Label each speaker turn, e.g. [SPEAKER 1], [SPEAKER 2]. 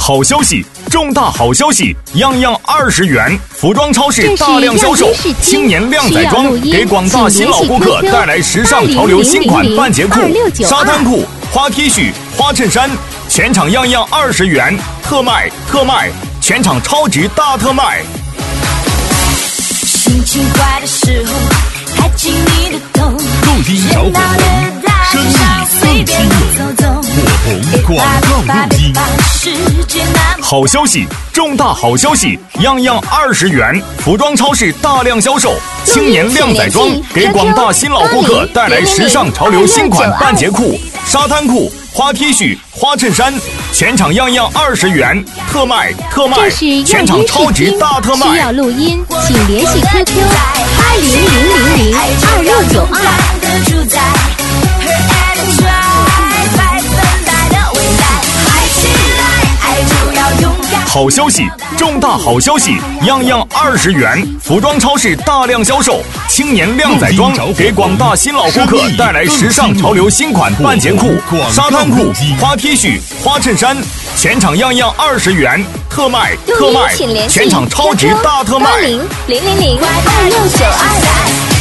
[SPEAKER 1] 好消息，重大好消息，样样20元！服装超市大量销售，青年靓仔装给广大新老顾客带来时尚潮流新款半截裤、沙滩裤、花 T 恤、花衬衫，全场样样20元，特卖特卖，全场超值大特卖。
[SPEAKER 2] 心情坏的时候，还紧你的头，
[SPEAKER 3] 录音找火红，生意更亲民。火红广告录音。
[SPEAKER 1] 好消息，重大好消息，样样20元！服装超市大量销售，青年靓仔装给广大新老顾客带来时尚潮流新款半截裤、沙滩裤、花 T 恤、花衬衫，全场样样20元，特卖特卖，全场超值大特卖。
[SPEAKER 4] 需要录音，请联系 QQ
[SPEAKER 1] 好消息，重大好消息，样样20元！服装超市大量销售，青年靓仔装给广大新老顾客带来时尚潮流新款半截裤、沙滩裤、花 T 恤、花衬衫，全场样样20元，特卖特卖，全场超值大特卖。
[SPEAKER 4] 0002692。